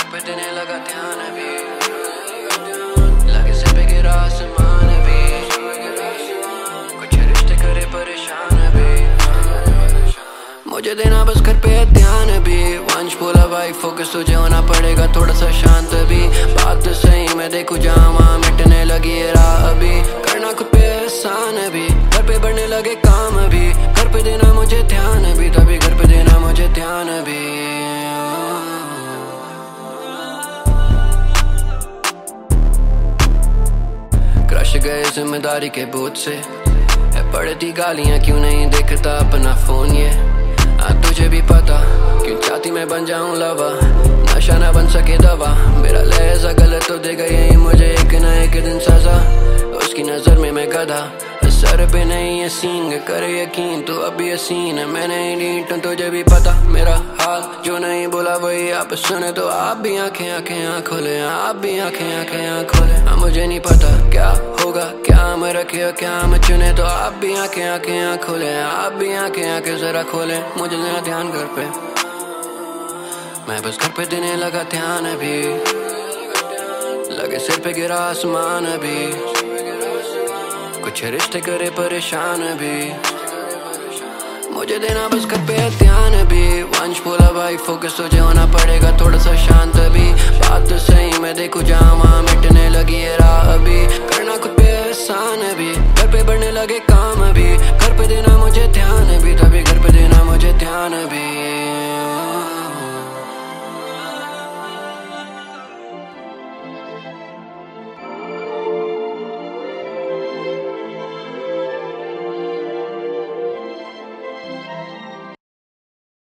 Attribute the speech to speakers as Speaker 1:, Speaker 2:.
Speaker 1: पे देने लगा ध्यान भी, लगे सिर पे गिरा आसमान भी, कुछ रिश्ते करे परेशान भी, मुझे देना बस घर पे ध्यान भी। वंश बोला भाई फोकस तुझे होना पड़ेगा थोड़ा सा शांत भी, बात तो सही मैं देखूं जहाँ वहाँ मिटने लगी है राह अभी, करना खुद पे एहसान भी, घर पे बढ़ने लगे काम भी, घर पे देना मुझे ध्यान भी, तभी घर पे देना मुझे ध्यान भी। क्रश गए जिम्मेदारी के बोझ से, है पड़ती गालियां क्यों नहीं देखता अपना फोन ये, तुझे भी पता क्यों चाहती मैं बन जाऊं लवा, नशा ना बन सके दवा, मेरा लहजा गलत तो देगा यही मुझे एक न एक दिन सजा, उसकी नजर में मैं गधा, सर पे नहीं है सींग कर यकीन तो अभी ये सीन है, मैं नहीं नीट तुझे भी पता मेरा हाल, जो नहीं बोला वही आप सुने तो आप भी आंखें आंखें आँख खोले, आप भी आंखें आंखें आँख खोले, मुझे नहीं पता क्या होगा क्या मैं रखे क्या मैं चुने तो आप भी आंखें आंखें आँख खोले, आप भी आंखें आंखें जरा खोले, मुझे देना ध्यान घर पे, मैं बस घर पे देने लगा ध्यान भी, लगे सिर पे गिरा आसमान भी, कुछ रिश्ते करे परेशान भी, मुझे देना बस घर पे ध्यान भी। वंश बोला भाई फोकस तुझे होना पड़ेगा थोड़ा सा शांत भी,